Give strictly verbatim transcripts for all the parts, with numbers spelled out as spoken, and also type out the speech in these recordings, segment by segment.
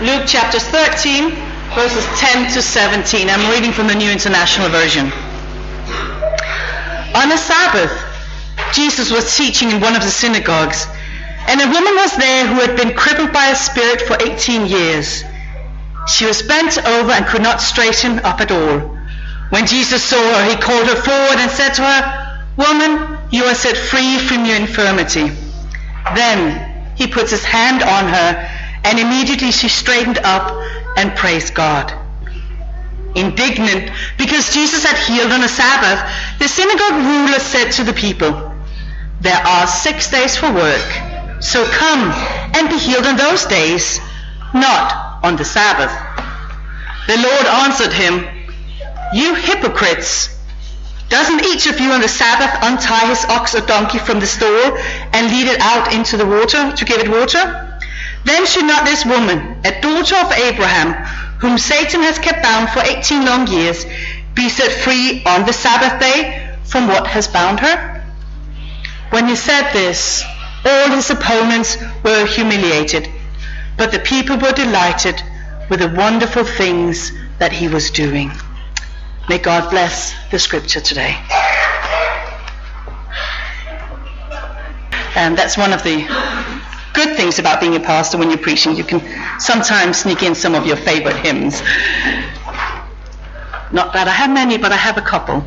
Luke chapter thirteen, verses ten to seventeen. I'm reading from the New International Version. On a Sabbath, Jesus was teaching in one of the synagogues, and a woman was there who had been crippled by a spirit for eighteen years. She was bent over and could not straighten up at all. When Jesus saw her, he called her forward and said to her, "Woman, you are set free from your infirmity." Then he put his hand on her, and immediately she straightened up and praised God. Indignant because Jesus had healed on a Sabbath, the synagogue ruler said to the people, "There are six days for work, so come and be healed on those days, not on the Sabbath." The Lord answered him, "You hypocrites! Doesn't each of you on the Sabbath untie his ox or donkey from the stall and lead it out into the water to give it water? Then should not this woman, a daughter of Abraham, whom Satan has kept bound for eighteen long years, be set free on the Sabbath day from what has bound her?" When he said this, all his opponents were humiliated, but the people were delighted with the wonderful things that he was doing. May God bless the scripture today. And that's one of the good things about being a pastor. When you're preaching, you can sometimes sneak in some of your favorite hymns. Not that I have many, but I have a couple.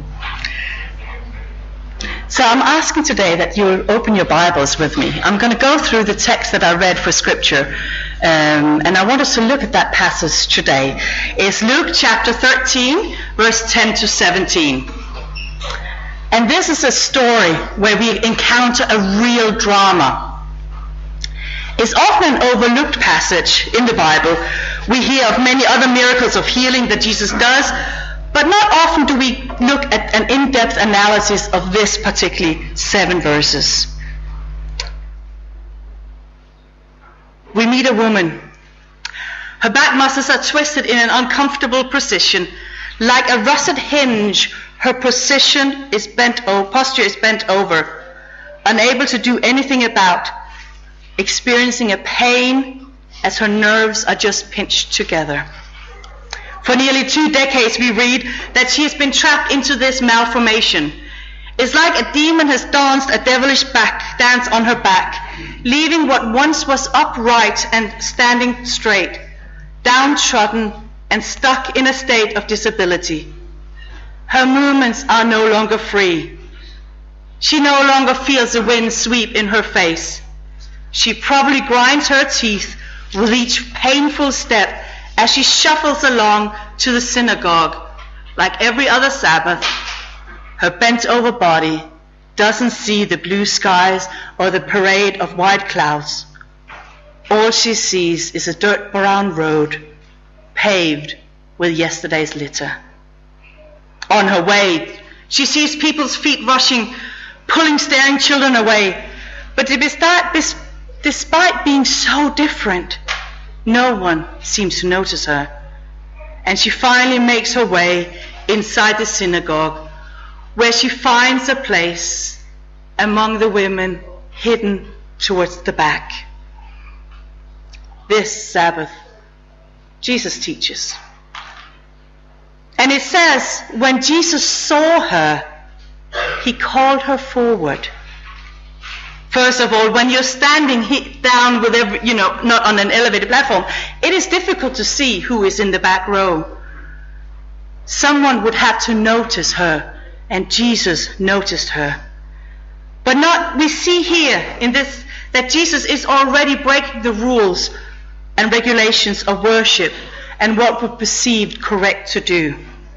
So I'm asking today that you'll open your Bibles with me. I'm going to go through the text that I read for scripture, um, and I want us to look at that passage today. It's Luke chapter thirteen, verse ten to seventeen. And this is a story where we encounter a real drama. It's often an overlooked passage in the Bible. We hear of many other miracles of healing that Jesus does, but not often do we look at an in-depth analysis of this particularly seven verses. We meet a woman. Her back muscles are twisted in an uncomfortable position. Like a rusted hinge, her position is bent over, posture is bent over, unable to do anything about, experiencing a pain as her nerves are just pinched together. For nearly two decades we read that she has been trapped into this malformation. It's like a demon has danced a devilish back dance on her back, leaving what once was upright and standing straight, downtrodden and stuck in a state of disability. Her movements are no longer free. She no longer feels the wind sweep in her face. She probably grinds her teeth with each painful step as she shuffles along to the synagogue. Like every other Sabbath, her bent-over body doesn't see the blue skies or the parade of white clouds. All she sees is a dirt-brown road paved with yesterday's litter. On her way, she sees people's feet rushing, pulling staring children away. But despite being so different, no one seems to notice her. And she finally makes her way inside the synagogue, where she finds a place among the women hidden towards the back. This Sabbath, Jesus teaches. And it says, when Jesus saw her, he called her forward. First of all, when you're standing down with every, you know, not on an elevated platform, it is difficult to see who is in the back row. Someone would have to notice her, and Jesus noticed her. But not, we see here in this that Jesus is already breaking the rules and regulations of worship and what were perceived correct to do.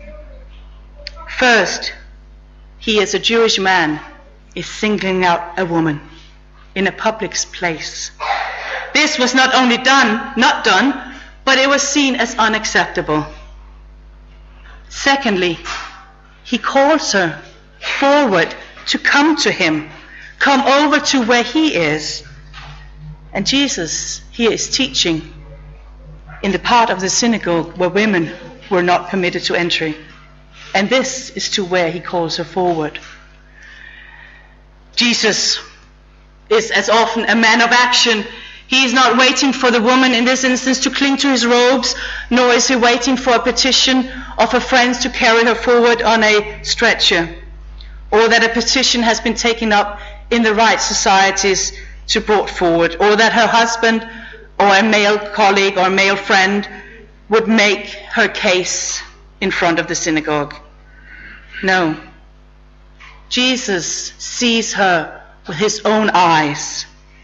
First, he as a Jewish man is singling out a woman in a public place. This was not only done, not done, but it was seen as unacceptable. Secondly, he calls her forward to come to him, come over to where he is. And Jesus here is teaching in the part of the synagogue where women were not permitted to enter. And this is to where he calls her forward. Jesus is as often a man of action. He is not waiting for the woman in this instance to cling to his robes, nor is he waiting for a petition of her friends to carry her forward on a stretcher, or that a petition has been taken up in the right societies to brought forward, or that her husband or a male colleague or male friend would make her case in front of the synagogue. No. Jesus sees her with his own eyes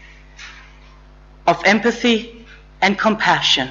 of empathy and compassion.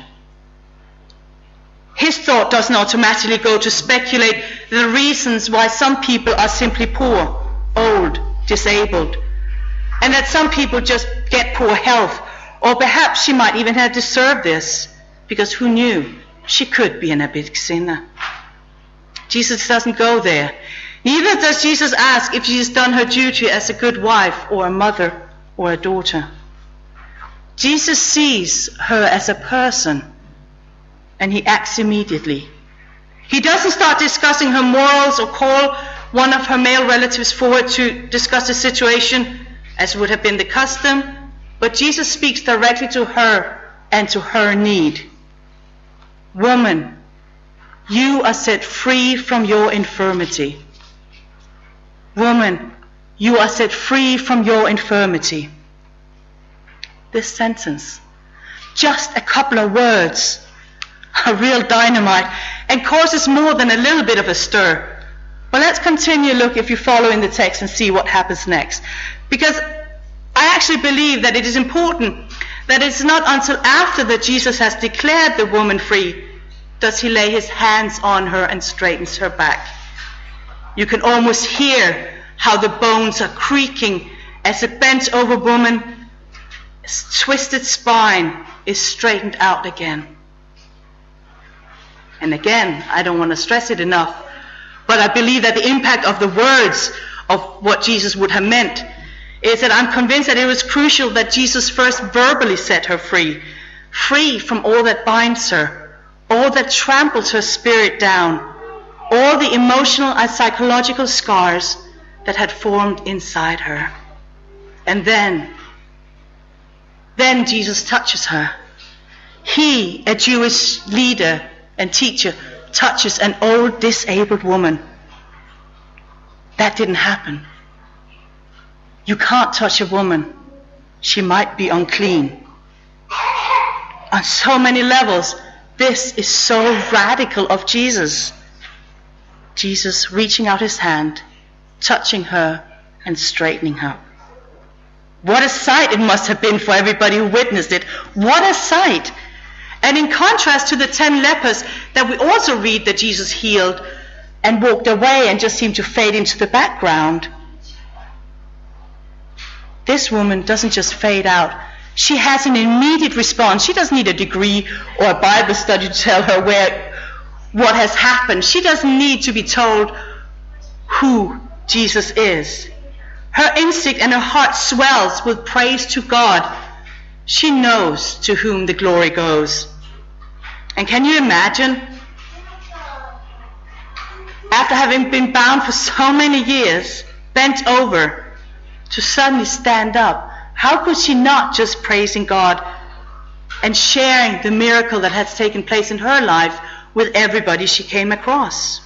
His thought doesn't automatically go to speculate the reasons why some people are simply poor, old, disabled, and that some people just get poor health, or perhaps she might even have deserved this, because who knew? She could be a big sinner. Jesus doesn't go there. Neither does Jesus ask if she has done her duty as a good wife or a mother or a daughter. Jesus sees her as a person, and he acts immediately. He doesn't start discussing her morals or call one of her male relatives forward to discuss the situation, as would have been the custom, but Jesus speaks directly to her and to her need. Woman, you are set free from your infirmity. Woman, you are set free from your infirmity. This sentence, just a couple of words, a real dynamite, and causes more than a little bit of a stir. Well, let's continue, look, if you follow in the text, and see what happens next. Because I actually believe that it is important that it's not until after that Jesus has declared the woman free does he lay his hands on her and straightens her back. You can almost hear how the bones are creaking as a bent over woman's twisted spine is straightened out again. And again, I don't want to stress it enough, but I believe that the impact of the words of what Jesus would have meant is that I'm convinced that it was crucial that Jesus first verbally set her free, free from all that binds her, all that tramples her spirit down, all the emotional and psychological scars that had formed inside her. And then, then Jesus touches her. He, a Jewish leader and teacher, touches an old disabled woman. That didn't happen. You can't touch a woman. She might be unclean. On so many levels, this is so radical of Jesus. Jesus reaching out his hand, touching her, and straightening her. What a sight it must have been for everybody who witnessed it. What a sight! And in contrast to the ten lepers that we also read that Jesus healed and walked away and just seemed to fade into the background, this woman doesn't just fade out. She has an immediate response. She doesn't need a degree or a Bible study to tell her where what has happened. She doesn't need to be told who Jesus is. Her instinct and her heart swells with praise to God. She knows to whom the glory goes. And can you imagine, after having been bound for so many years, bent over, to suddenly stand up? How could she not just praising God and sharing the miracle that has taken place in her life with everybody she came across?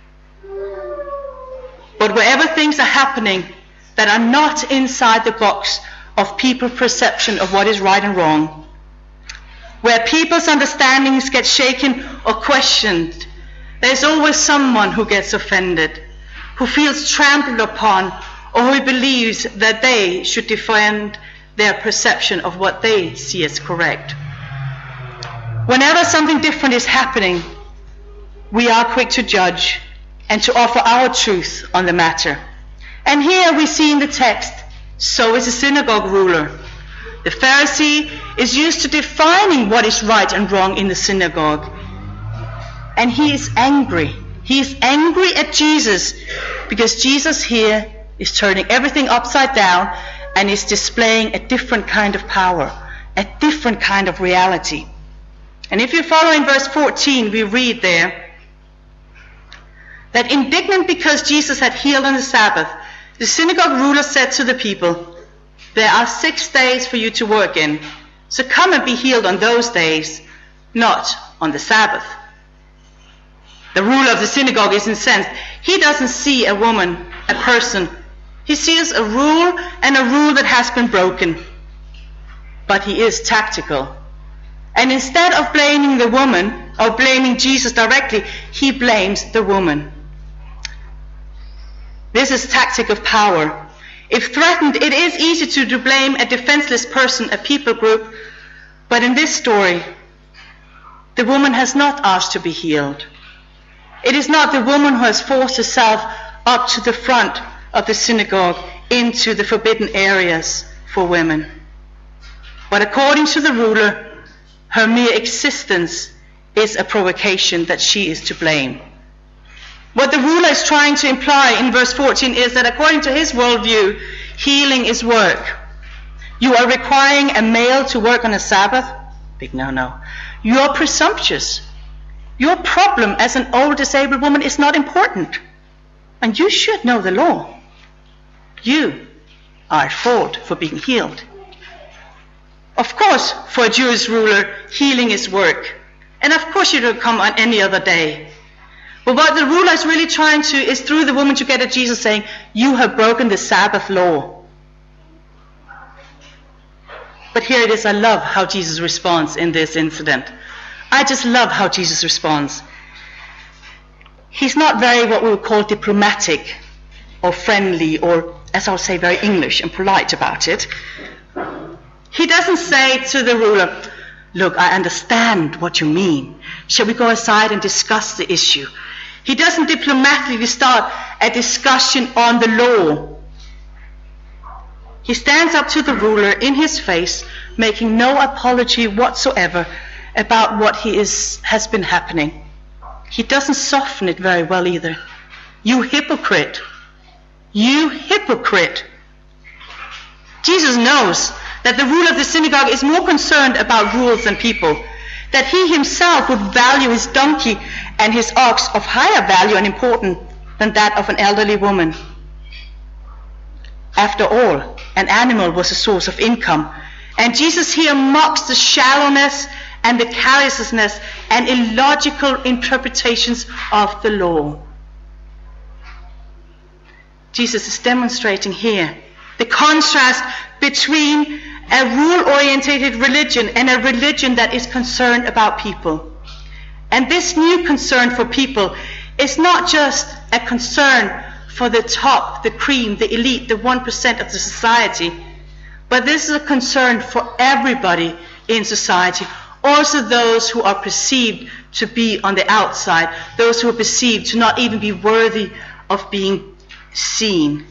But wherever things are happening that are not inside the box of people's perception of what is right and wrong, where people's understandings get shaken or questioned, there's always someone who gets offended, who feels trampled upon, or who believes that they should defend their perception of what they see as correct. Whenever something different is happening, we are quick to judge and to offer our truth on the matter. And here we see in the text, so is the synagogue ruler. The Pharisee is used to defining what is right and wrong in the synagogue. And he is angry. He is angry at Jesus because Jesus here is turning everything upside down and is displaying a different kind of power, a different kind of reality. And if you follow in verse fourteen, we read there that indignant because Jesus had healed on the Sabbath, the synagogue ruler said to the people, "There are six days for you to work in. So come and be healed on those days, not on the Sabbath. The ruler of the synagogue is incensed. He doesn't see a woman, a person. He sees a rule and a rule that has been broken. But he is tactical. And instead of blaming the woman or blaming Jesus directly, he blames the woman. This is tactic of power. If threatened, it is easy to blame a defenseless person, a people group. But in this story, the woman has not asked to be healed. It is not the woman who has forced herself up to the front of the synagogue into the forbidden areas for women. But according to the ruler, her mere existence is a provocation that she is to blame. What the ruler is trying to imply in verse fourteen is that according to his worldview, healing is work. You are requiring a male to work on a Sabbath? Big no-no. You are presumptuous. Your problem as an old disabled woman is not important. And you should know the law. You are at fault for being healed. Of course, for a Jewish ruler, healing is work. And of course you don't come on any other day. But what the ruler is really trying to is through the woman to get at Jesus saying, you have broken the Sabbath law. But here it is, I love how Jesus responds in this incident. I just love how Jesus responds. He's not very what we would call diplomatic or friendly or, as I would say, very English and polite about it. He doesn't say to the ruler, look, I understand what you mean. Shall we go aside and discuss the issue? He doesn't diplomatically start a discussion on the law. He stands up to the ruler in his face, making no apology whatsoever about what he is, has been happening. He doesn't soften it very well either. You hypocrite. You hypocrite. Jesus knows that the ruler of the synagogue is more concerned about rules than people, that he himself would value his donkey and his ox of higher value and importance than that of an elderly woman. After all, an animal was a source of income, and Jesus here mocks the shallowness and the carelessness and illogical interpretations of the law. Jesus is demonstrating here the contrast between a rule-orientated religion and a religion that is concerned about people. And this new concern for people is not just a concern for the top, the cream, the elite, the one percent of the society, but this is a concern for everybody in society, also those who are perceived to be on the outside, those who are perceived to not even be worthy of being seen.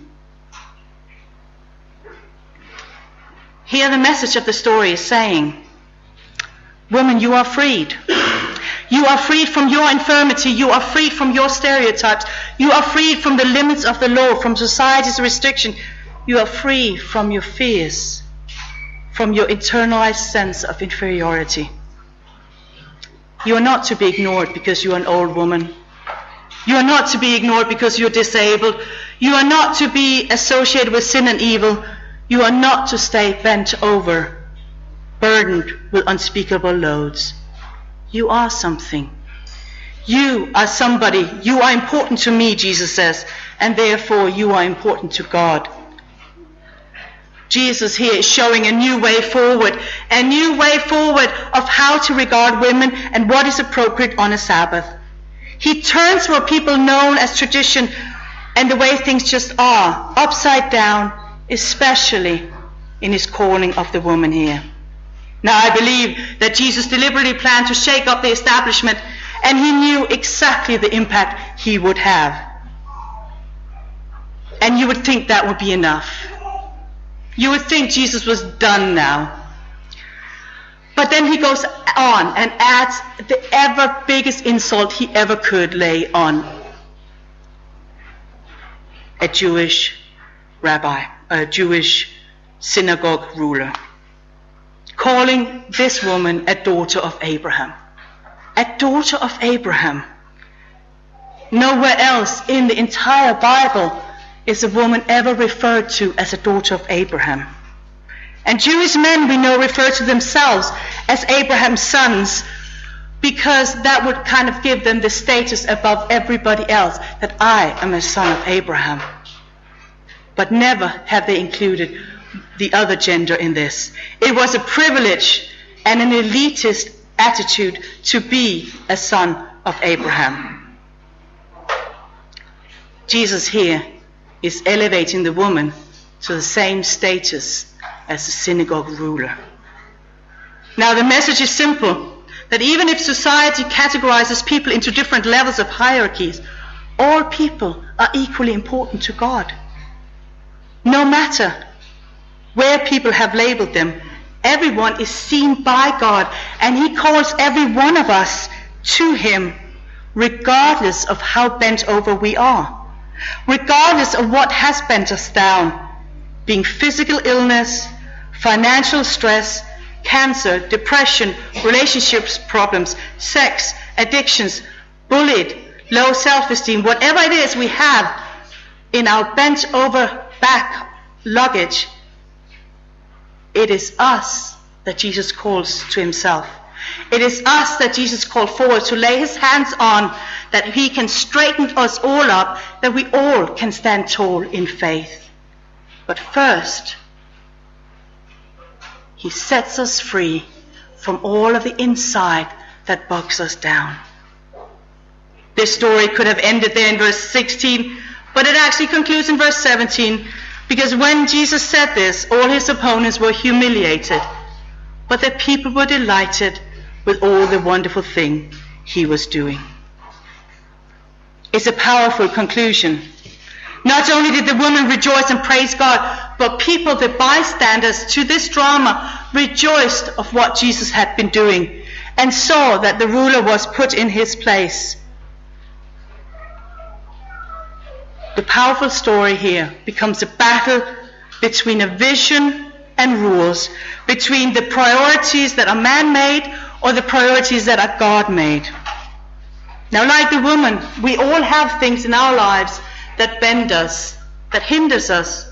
Here the message of the story is saying, woman, you are freed. You are freed from your infirmity. You are freed from your stereotypes. You are freed from the limits of the law, from society's restriction. You are free from your fears, from your internalized sense of inferiority. You are not to be ignored because you are an old woman. You are not to be ignored because you're disabled. You are not to be associated with sin and evil. You are not to stay bent over, burdened with unspeakable loads. You are something. You are somebody. You are important to me, Jesus says, and therefore you are important to God. Jesus here is showing a new way forward, a new way forward of how to regard women and what is appropriate on a Sabbath. He turns what people know as tradition and the way things just are, upside down, especially in his calling of the woman here. Now I believe that Jesus deliberately planned to shake up the establishment, and he knew exactly the impact he would have. And you would think that would be enough. You would think Jesus was done now. But then he goes on and adds the ever biggest insult he ever could lay on a Jewish rabbi, a Jewish synagogue ruler, calling this woman a daughter of Abraham. A daughter of Abraham. Nowhere else in the entire Bible is a woman ever referred to as a daughter of Abraham. And Jewish men, we know, refer to themselves as Abraham's sons, because that would kind of give them the status above everybody else, that I am a son of Abraham. But never have they included the other gender in this. It was a privilege and an elitist attitude to be a son of Abraham. Jesus here is elevating the woman to the same status as the synagogue ruler. Now the message is simple, that even if society categorizes people into different levels of hierarchies, all people are equally important to God. No matter where people have labeled them, everyone is seen by God, and He calls every one of us to Him, regardless of how bent over we are, regardless of what has bent us down, being physical illness, financial stress, cancer, depression, relationships problems, sex, addictions, bullied, low self-esteem, whatever it is we have in our bent over back luggage, it is us that Jesus calls to Himself. It is us that Jesus called forward to lay His hands on, that He can straighten us all up, that we all can stand tall in faith. But first, He sets us free from all of the inside that bogs us down. This story could have ended there in verse sixteen, but it actually concludes in verse seventeen, because when Jesus said this, all His opponents were humiliated, but the people were delighted with all the wonderful thing He was doing. It's a powerful conclusion. Not only did the woman rejoice and praise God, but people, the bystanders to this drama, rejoiced of what Jesus had been doing and saw that the ruler was put in his place. The powerful story here becomes a battle between a vision and rules, between the priorities that are man-made or the priorities that are God-made. Now, like the woman, we all have things in our lives that bend us, that hinders us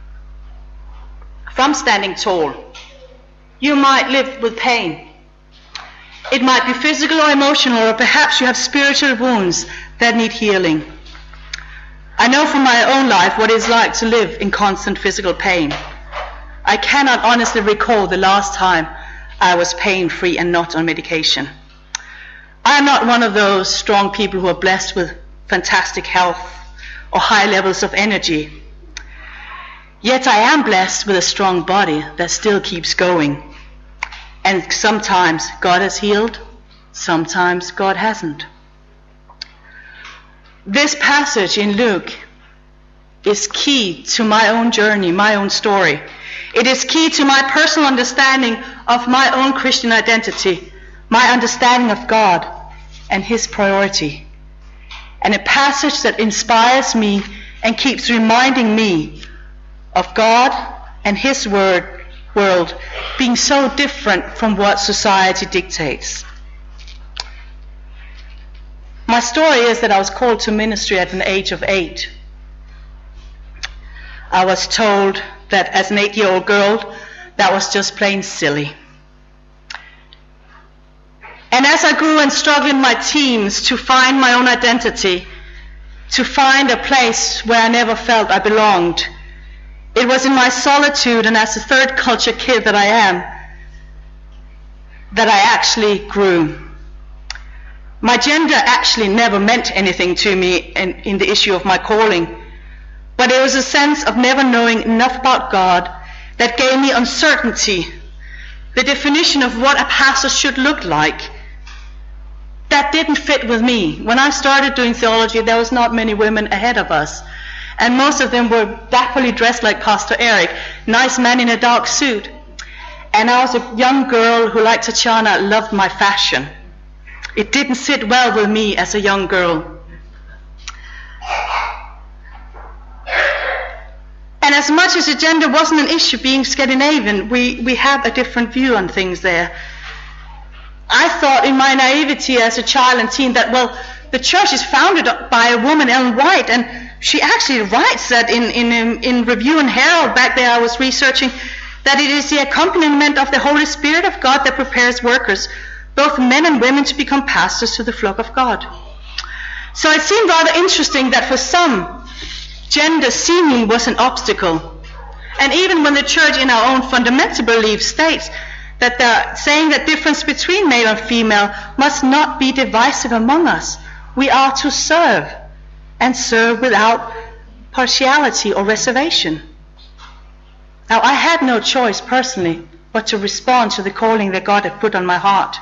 from standing tall. You might live with pain. It might be physical or emotional, or perhaps you have spiritual wounds that need healing. I know from my own life what it's like to live in constant physical pain. I cannot honestly recall the last time I was pain-free and not on medication. I am not one of those strong people who are blessed with fantastic health or high levels of energy. Yet I am blessed with a strong body that still keeps going. And sometimes God has healed, sometimes God hasn't. This passage in Luke is key to my own journey, my own story. It is key to my personal understanding of my own Christian identity, my understanding of God and His priority. And a passage that inspires me and keeps reminding me of God and His word, world being so different from what society dictates. My story is that I was called to ministry at an age of eight. I was told that as an eight-year-old girl, that was just plain silly. And as I grew and struggled in my teens to find my own identity, to find a place where I never felt I belonged, it was in my solitude and as a third culture kid that I am, that I actually grew. My gender actually never meant anything to me in, in the issue of my calling, but it was a sense of never knowing enough about God that gave me uncertainty, the definition of what a pastor should look like. That didn't fit with me. When I started doing theology, there was not many women ahead of us, and most of them were dapperly dressed like Pastor Eric, nice man in a dark suit. And I was a young girl who, like Tatiana, loved my fashion. It didn't sit well with me as a young girl. And as much as the gender wasn't an issue, being Scandinavian, we, we have a different view on things there. I thought in my naivety as a child and teen that, well, the church is founded by a woman, Ellen White, and she actually writes that in, in, in Review and Herald back there I was researching, that it is the accompaniment of the Holy Spirit of God that prepares workers, both men and women, to become pastors to the flock of God. So it seemed rather interesting that for some, gender seemingly was an obstacle. And even when the church in our own fundamental belief states that they're saying that difference between male and female must not be divisive among us, we are to serve, and serve without partiality or reservation. Now, I had no choice personally but to respond to the calling that God had put on my heart.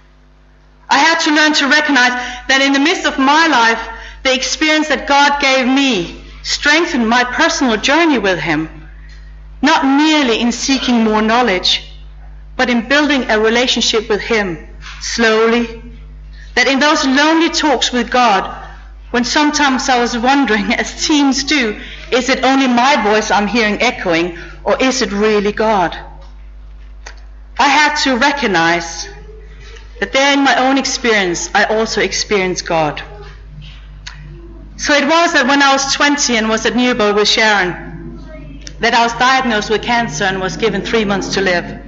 I had to learn to recognize that in the midst of my life, the experience that God gave me strengthened my personal journey with Him, not merely in seeking more knowledge, but in building a relationship with Him slowly. That in those lonely talks with God, when sometimes I was wondering, as teens do, is it only my voice I'm hearing echoing, or is it really God? I had to recognize that there in my own experience, I also experienced God. So it was that when I was twenty and was at Newbold with Sharon, that I was diagnosed with cancer and was given three months to live.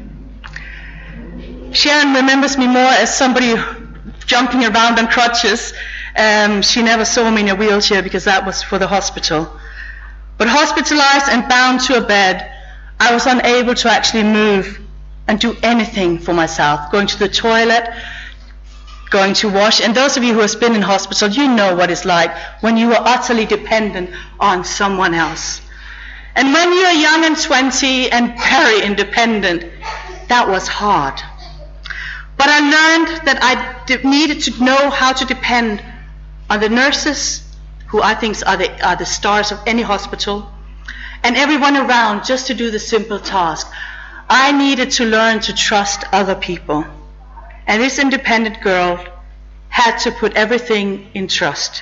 Sharon remembers me more as somebody jumping around on crutches. Um, she never saw me in a wheelchair because that was for the hospital. But hospitalized and bound to a bed, I was unable to actually move and do anything for myself. Going to the toilet, going to wash. And those of you who have been in hospital, you know what it's like when you are utterly dependent on someone else. And when you're young and twenty and very independent, that was hard. But I learned that I de- needed to know how to depend on the nurses, who I think are the, are the stars of any hospital, and everyone around just to do the simple task. I needed to learn to trust other people. And this independent girl had to put everything in trust.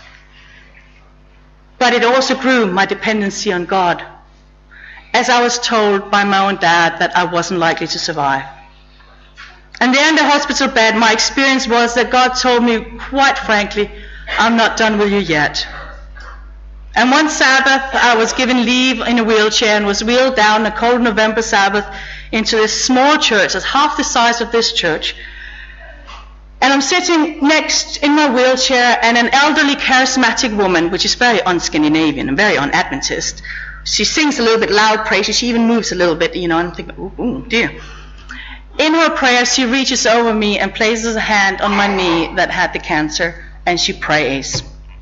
But it also grew my dependency on God, as I was told by my own dad that I wasn't likely to survive. And there in the hospital bed, my experience was that God told me, quite frankly, I'm not done with you yet. And one Sabbath, I was given leave in a wheelchair and was wheeled down a cold November Sabbath into this small church, that's half the size of this church. And I'm sitting next in my wheelchair, and an elderly charismatic woman, which is very un-Scandinavian and very un-Adventist. She sings a little bit loud praises. She even moves a little bit, you know, and I'm thinking, ooh, ooh, dear. In her prayer, she reaches over me and places a hand on my knee that had the cancer, and she prays.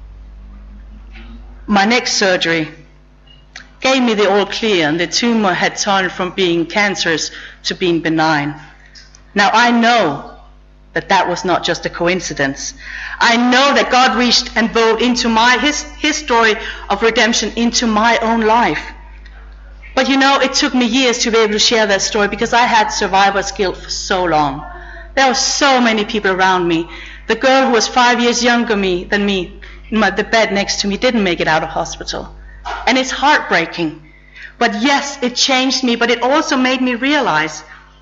My next surgery gave me the all clear, and the tumor had turned from being cancerous to being benign. Now I know that that was not just a coincidence. I know that God reached and bowed into my his, his story of redemption into my own life. But you know, it took me years to be able to share that story because I had survivor's guilt for so long. There were so many people around me. The girl who was five years younger me, than me, in my, the bed next to me, didn't make it out of hospital. And it's heartbreaking. But yes, it changed me, but it also made me realize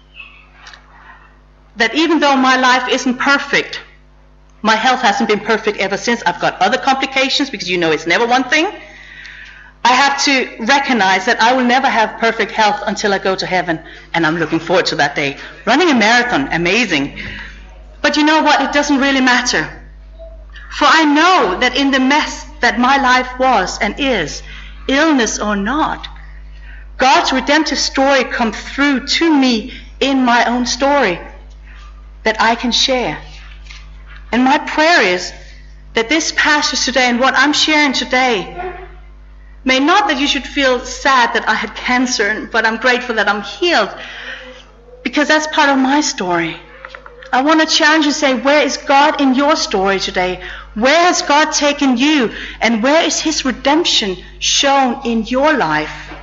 that even though my life isn't perfect, my health hasn't been perfect ever since. I've got other complications, because you know it's never one thing. I have to recognize that I will never have perfect health until I go to heaven, and I'm looking forward to that day. Running a marathon, amazing. But you know what? It doesn't really matter. For I know that in the mess that my life was and is, illness or not, God's redemptive story comes through to me in my own story that I can share. And my prayer is that this passage today and what I'm sharing today may not that you should feel sad that I had cancer, but I'm grateful that I'm healed, because that's part of my story. I want to challenge you and say, where is God in your story today? Where has God taken you? And where is His redemption shown in your life?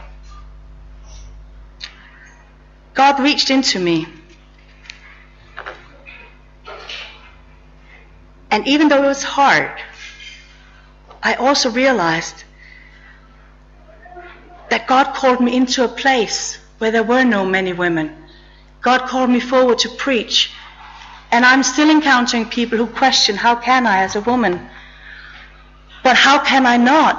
God reached into me. And even though it was hard, I also realized that God called me into a place where there were no many women. God called me forward to preach. And I'm still encountering people who question, how can I as a woman? But how can I not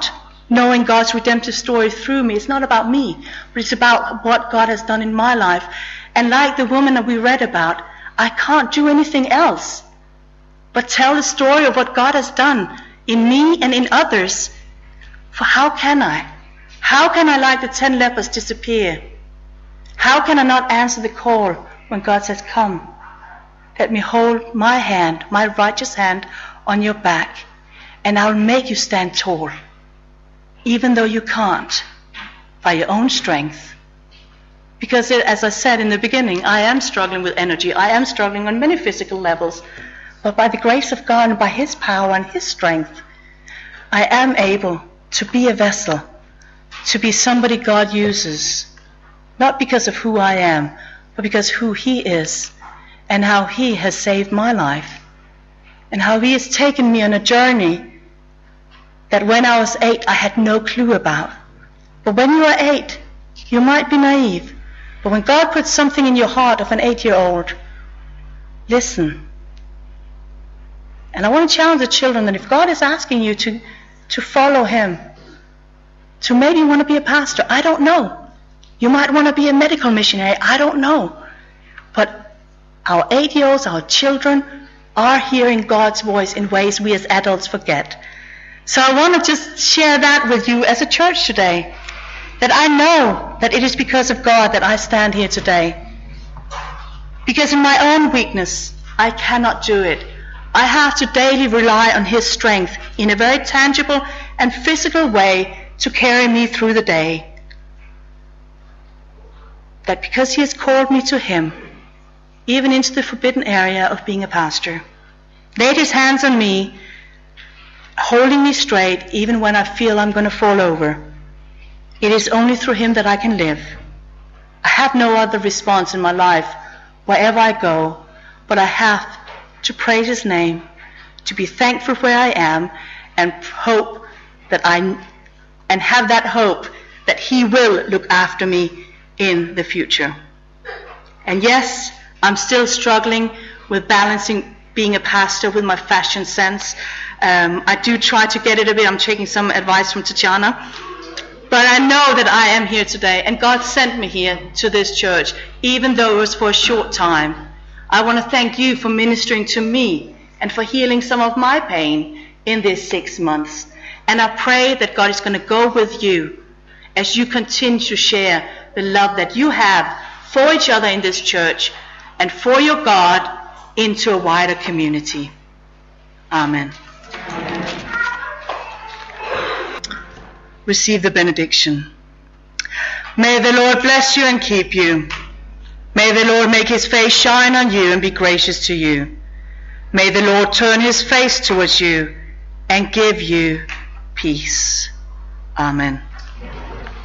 knowing God's redemptive story through me. It's not about me, but it's about what God has done in my life. And like the woman that we read about, I can't do anything else but tell the story of what God has done in me and in others. For how can I? How can I, like the ten lepers, disappear? How can I not answer the call when God says, come, let me hold my hand, my righteous hand on your back, and I'll make you stand tall, even though you can't, by your own strength. Because it, as I said in the beginning, I am struggling with energy. I am struggling on many physical levels. But by the grace of God and by His power and His strength, I am able to be a vessel, to be somebody God uses, not because of who I am, but because who He is and how He has saved my life and how He has taken me on a journey that when I was eight I had no clue about. But when you are eight, you might be naive. But when God puts something in your heart of an eight-year-old, listen. And I want to challenge the children that if God is asking you to, to follow Him, to maybe want to be a pastor, I don't know. You might want to be a medical missionary, I don't know. But our eight-year-olds, our children, are hearing God's voice in ways we as adults forget. So I want to just share that with you as a church today, that I know that it is because of God that I stand here today. Because in my own weakness, I cannot do it. I have to daily rely on His strength in a very tangible and physical way to carry me through the day. That because He has called me to Him, even into the forbidden area of being a pastor, laid His hands on me, holding me straight even when I feel I'm going to fall over. It is only through Him that I can live. I have no other response in my life wherever I go, but I have to praise His name, to be thankful where I am, and hope that I, and have that hope that He will look after me in the future. And yes, I'm still struggling with balancing being a pastor with my fashion sense. Um, I do try to get it a bit. I'm taking some advice from Tatiana. But I know that I am here today, and God sent me here to this church, even though it was for a short time. I want to thank you for ministering to me and for healing some of my pain in these six months. And I pray that God is going to go with you as you continue to share the love that you have for each other in this church and for your God into a wider community. Amen. Receive the benediction. May the Lord bless you and keep you. May the Lord make His face shine on you and be gracious to you. May the Lord turn His face towards you and give you peace. Amen.